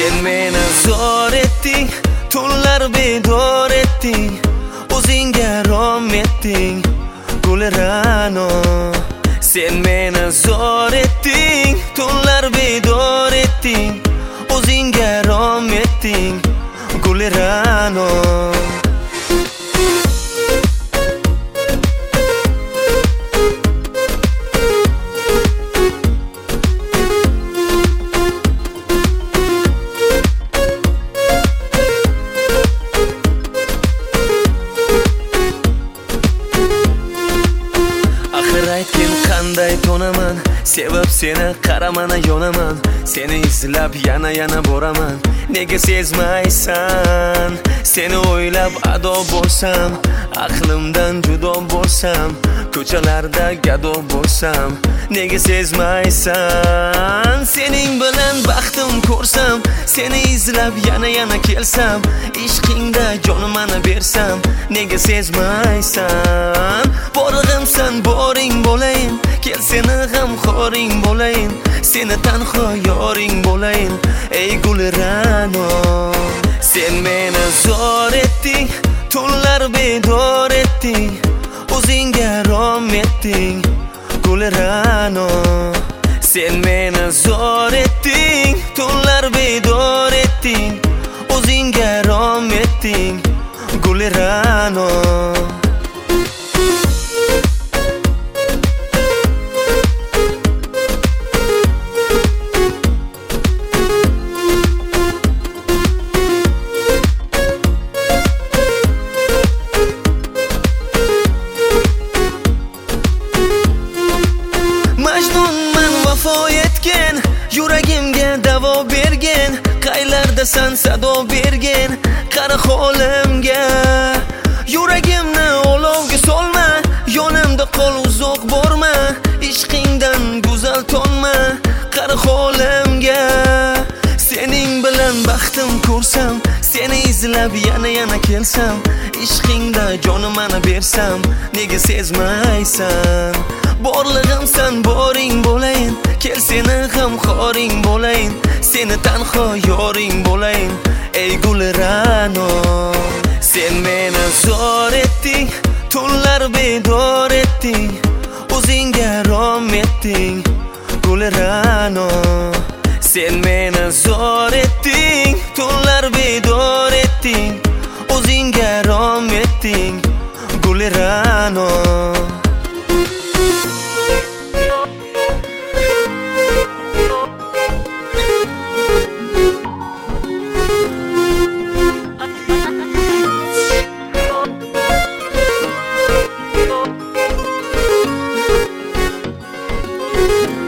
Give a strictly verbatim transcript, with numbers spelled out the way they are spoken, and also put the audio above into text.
Sen meni zor etding, tunlar bedor etding, o'zingga rom etding Gulrano. Sen meni zor etding, tunlar bedor etding, o'zingga rom etding Gulrano. Aytgin qanday to'naman, sevib seni qaramana yonaman, seni izlab yana yana boraman. Nega sezmaysan? Seni o'ylab ado bo'lsam, aqlimdan judo bo'lsam, ko'chalarda gado bo'lsam, nega sezmaysan? Sening bilan baxtim ko'rsam, seni izlab yana yana kelsam, ishqingda jonimni bersam, nega sezmaysan? Borig'imsan, boring bo'layin, kel seni g'amxoring bo'layin, seni tanho yoring bo'layin ey Gulrano. Sen meni zor etding, tunlar bedor etding, o'zingga rom etding Gulrano. Sen meni zor etding, tunlar bedor etding, o'zingga rom etding Gulrano. Majnunman vafo etgan, yuragimga davo bergan, qaylardasan sado bergan qara holimga. Yuragimni olovga solma, yonimda qol uzoq borma, ishqingdan go'zal tonma qara holimga. Sening bilan baxtim ko'rsam, seni izlab yana yana kelsam, ishqingda jonimni bersam, nega sezmaysan? Borlig'imsan, boring bo'layin, kel seni g'amxoring bo'layin, seni tanho yoring bo'layin ey Gulrano. Sen meni zor etding, tunlar bedor etding, o'zingga rom etding Gulrano. Sen meni zor etding, tunlar bedor etding, o'zingga rom etding Gulrano. you.